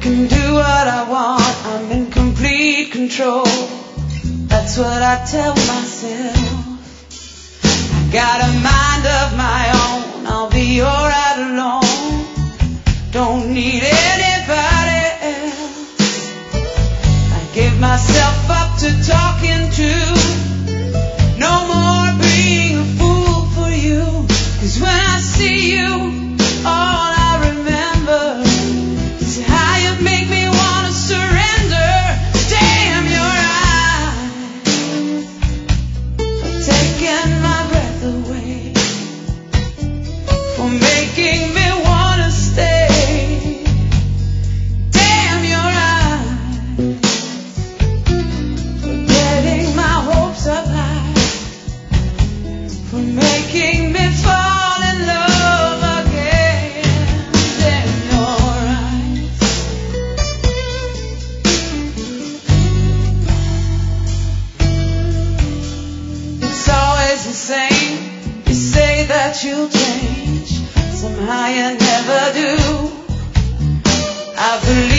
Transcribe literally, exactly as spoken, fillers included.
can do what I want, I'm in complete control. That's what I tell myself. I got a mind of my own, I'll be alright alone. Don't need anybody else. I give myself up to talking to. No more being a fool for you. 'Cause when I see you, all I remember is how you make me wanna surrender. Damn, you're right for taking my breath away, for making me wanna stay. Damn, you're right for getting my hopes up high, for making me fall in love again. Damn, you're right. It's always the same. You say that you'll change, somehow you never do. I believe